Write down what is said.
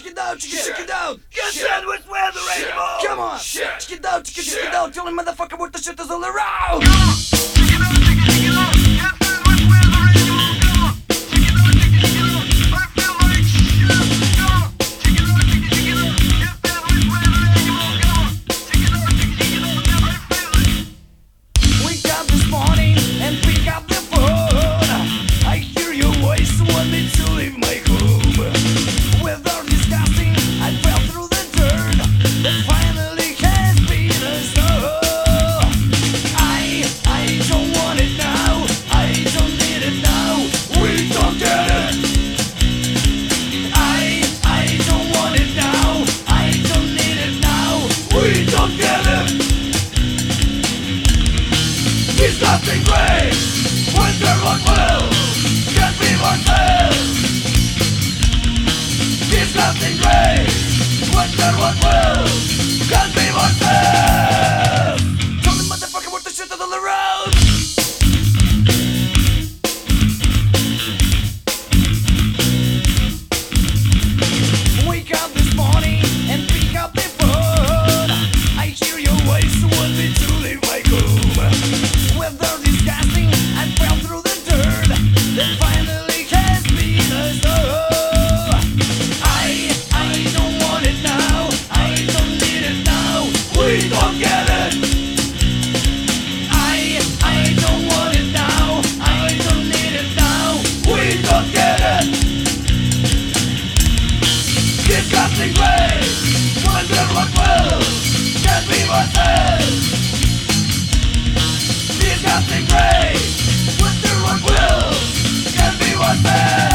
check it out, check it out. Get sandwiched with the rainbow. Come on, check it out, check it out. The only motherfucker worth the shit is all around. Wake up this morning and pick up the phone. I hear your voice, want me to leave my home. Without discussing, I fell through the dirt that finally has been a snow. I don't want it now, I don't need it now. We don't get it. I don't want it now, I don't need it now. We don't get it. Disgusting gray, winter what will, can't be oneself. Disgusting gray, winter what will, can't be oneself. Tell the motherfucker what the shit is all around. Wake up this morning and pick up the phone. I hear your voice, want me to leave my home. Without discussing, I fell through the dirt that finally has been a snow. I don't want it now, I don't need it now. We don't get it. I don't want it now, I don't need it now. We don't get it. Disgusting gray, wonder what will, can't be myself. Disgusting gray, wonder what will, can't be myself.